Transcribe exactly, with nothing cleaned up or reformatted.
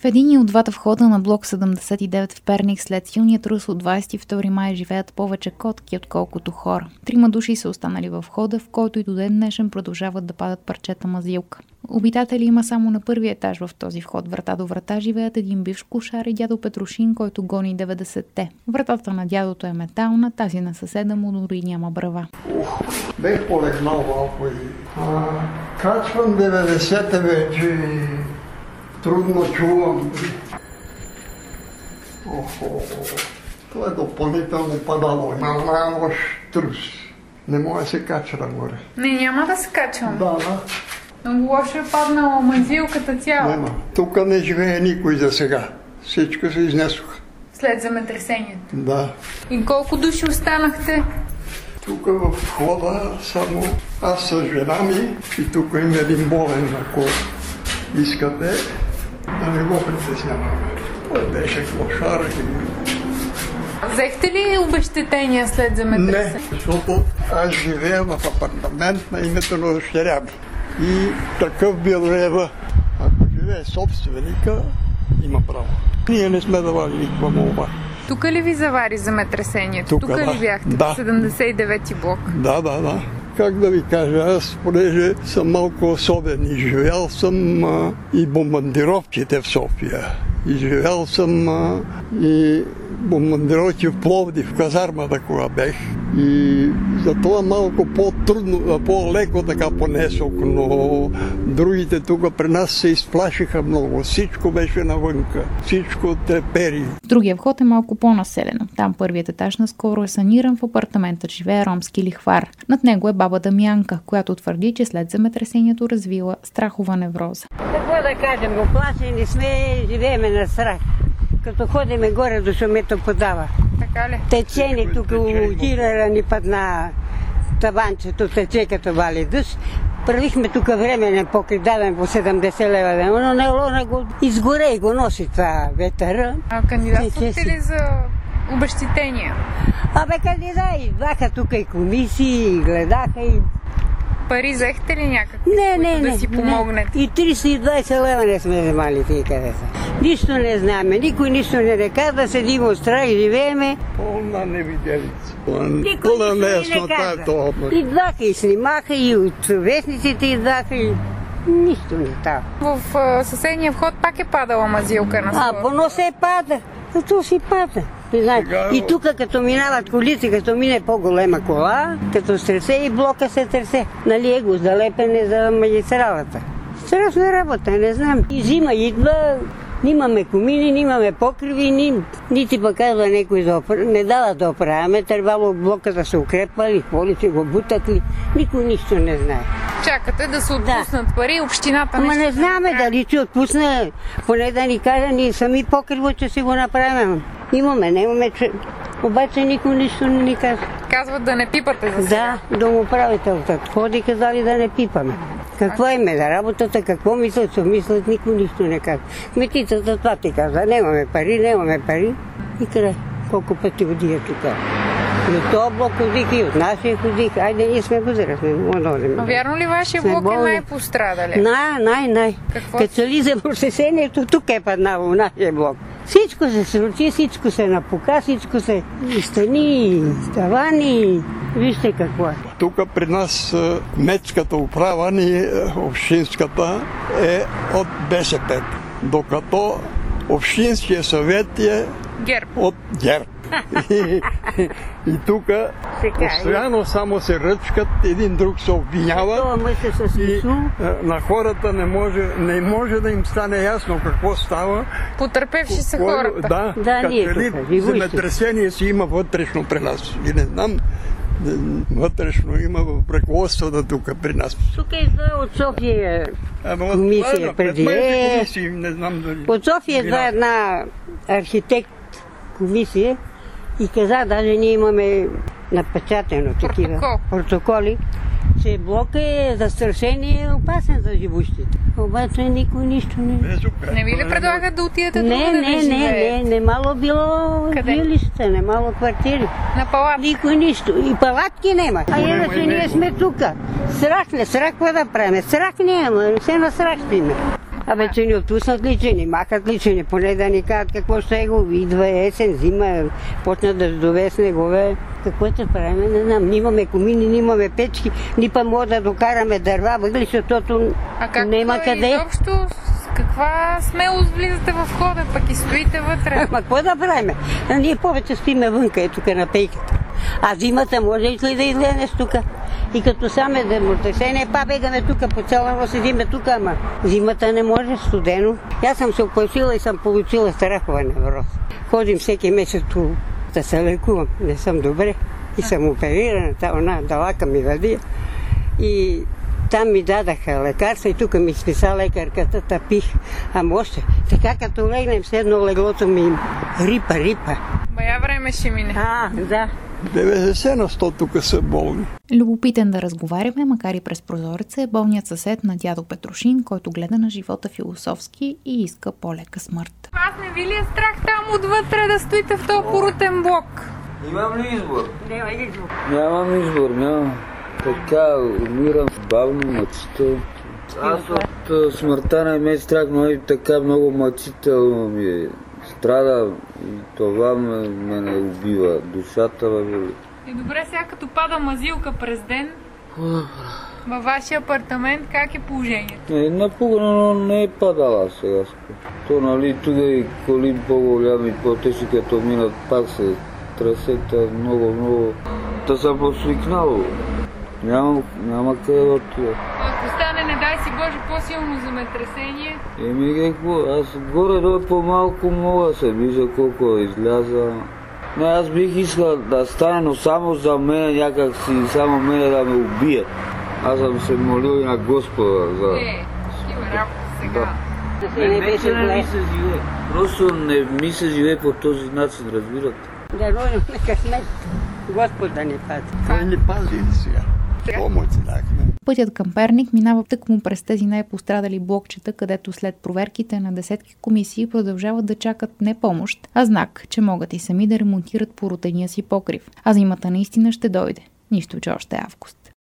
В един от двата входа на блок седемдесет и девет в Перник след силния трус от двадесет и втори май живеят повече котки, отколкото хора. Трима души са останали във входа, в който и до ден днешен продължават да падат парчета мазилка. Обитатели има само на първия етаж в този вход. Врата до врата живеят един бивш клошар и дядо Петрушин, който гони деветдесетте. Вратата на дядото е метална, тази на съседа му дори няма брава. Бех полегнал малко и качвам деветдесета вече и трудно чувам. Охо, това е допълнително падало. Малко лош трус. Не може да се кача нагоре. Не, няма да се качвам. Да, да. Много лошо е паднала мазилката цяло. Нема. Тук не живее никой за сега. Всичко се изнесоха. След земетресението? Да. И колко души останахте? Тук в входа само аз с жена ми и тук има един болен, ако искате да не го притесняваме. Той беше клошар и... Взехте ли обезщетения след земетресението? Не, защото аз живея в апартамент на името на дъщеря ми. И такъв бил рева. Ако живее собственика, има право. Ние не сме давали никаква молба. Тук ли ви завари земетресението? Тук да. ли бяхте? Да. седемдесет и девети блок? Да, да, да. Как да ви кажа, аз понеже съм малко особен, изживял съм а, и бомбардировките в София. Изживял съм а, и бомбардировки в Пловдив, в казармата, кога бех. И затова малко по-трудно, по-леко така понесох, но другите тук при нас се изплашиха много. Всичко беше навънка, всичко трепери. Другия вход е малко по-населено. Там първият етаж наскоро е саниран, в апартамента живее ромски лихвар. Над него е баба Дамянка, която твърди, че след земетресението развила страхова невроза. Какво да кажем, оплашени сме, живееме на страх. Като ходиме горе до шумето подава. Така ли? Течение тук удира ни падна табанчето, тече като вали дъжд. Правихме тук временен покрив, даваме по седемдесет лева, но не го изгоре и го носи това ветъра. А кандидатствахте ли за обезщетения? Абе, кандидати, идваха тук и комисии, и гледаха и... Пари взехте ли някакви, не, които не, да не, си помогнете? Не. И триста и двадесет лева не сме вземали тия къде са. Нищо не знаеме, никой нищо не река, да седим от страх и живееме. Пълна невиделица. Пълна неяснота е това. Идваха и снимаха, и от вестниците идваха, и нищо не става. В а, съседния вход пак е падала мазилка на своя. А, поно се пада, като си пада. И тук като минават колици, като мине по-голема кола, като стресе и блока се тресе. Нали е го залепене за магистралата. Страшна работа, не знам. И зима идва, нимаме комини, нимаме покриви, ни, ни ти пък казва някой да опра... не дава да оправяме, трябвало блока да се укрепвали, хвали си го бутат ли, никой нищо не знае. Чакате да се отпуснат да. Пари, общината не... Ама не знаме дали че отпусне, поне да ни кажа, ние сами покриво, че си го направим. Имаме, не имаме, че... Обаче никой нищо не ни казва. Казват да не пипате за сега. Да, домоправителата. Ходи казали да не пипаме. Какво им е да работата, какво мислят, че мислят, никой нищо не казва. Кметицата това ти казва, нямаме пари, нямаме пари. И край, колко пъти годия тук. И от този блок ходих, и от нашия ходих. Айде, ние сме възрастни. Но вярно ли вашия блок е най-пострадали? Най, най, най. Като се лиза процесението, тук е паднало нашия блок. Всичко се сручи, всичко се напука, всичко се стани, тавани. Вижте какво е. Тук при нас кметската управа, ни, общинската, е от БСП, докато общинския съвет е ГЕРБ. От ГЕРБ. И, и, и тук постоянно само се ръчкат, един друг се обвинява и на хората не може, не може да им стане ясно какво става. Потърпевши са хората. Да, да като ли земетресение си има вътрешно при нас. И не знам, вътрешно има в ръководството тук при нас. Тук е от София комисия преди. От София е една архитект комисия и каза, даже ние имаме напечатано такива протоколи, че блок е застрашен и е опасен за живущите. Обаче никой нищо не... Не ви ли предлагат да отидете не, друга да не, ви не, не, не мало било жилища, не мало квартири. На палатки? Никой нищо. И палатки няма. А иначе ние сме тук. Страх не, страх какво да правим? Страх няма, все на страх ще има. Абе, че ни отпуснат ли, че ни махат ли, че ни поне да ни кажат какво ще е го. Идва есен, зима, почна да здове снегове. Какво да правим, не знам. Нимаме комини, нимаме печки, ни па може да докараме дърва, въгли, защото няма къде. Изобщо, с каква смелост влизате в входа, пък и стоите вътре? Ама какво да правим? А ние повече стоиме вънка, е тук на пейката. А зимата може ли да излезеш тук? И като саме земетресение, па бегаме тук, по цяла нощ седиме тук, ама зимата не може, студено. Аз съм се опасила и съм получила страхова невроз. Ходим всеки месец да се лекувам, не съм добре. И съм оперирана, една далака ми вади. И там ми дадаха лекарства и тук ми списа лекарката, тъпих. Ама още, така като легнем, с едно леглото ми рипа, рипа. Бая време ще мине. А, да. деветдесет на сто тук са болни. Любопитен да разговаряме, макар и през прозореца, е болният съсед на дядо Петрушин, който гледа на живота философски и иска по-лека смърт. Аз не ви ли е страх там отвътре да стоите в този порутен блок? Имам ли избор? Няма избор. Нямам избор, нямам. Така, умирам бавно, мъчително. Аз от смъртта не ме е страх, но и така много мъчително ми е. Страда и това ме, ме не убива. Душата ме боли. И добре, сега като пада мазилка през ден, във вашия апартамент, как е положението? Е, напугано, но не е падала сега. То, нали, тук и коли по-голями, по-тежки, като минат, пак се тресете много, много. Та съм посвикнал. Няма, няма къде да отида. Ако стане, не дай си Боже, по-силно земетресение? Еми какво, аз горе-долу по-малко мога да се вижда колко изляза. Не, аз бих искал да стане, но само за мен някак си, само мене да ме убие. Аз съм се молил и на Господа за... Е, има работа сега. Да се не беше не ми зле. се живее. Просто не ми се живее по този начин, разбирате. Да родим на късмет. Господ да ни пази. Той ни пази и сега. Помощ дахме. Пътят към Перник минава тъкмо през тези най-пострадали блокчета, където след проверките на десетки комисии продължават да чакат не помощ, а знак, че могат и сами да ремонтират порутения си покрив. А зимата наистина ще дойде. Нищо, че още е август.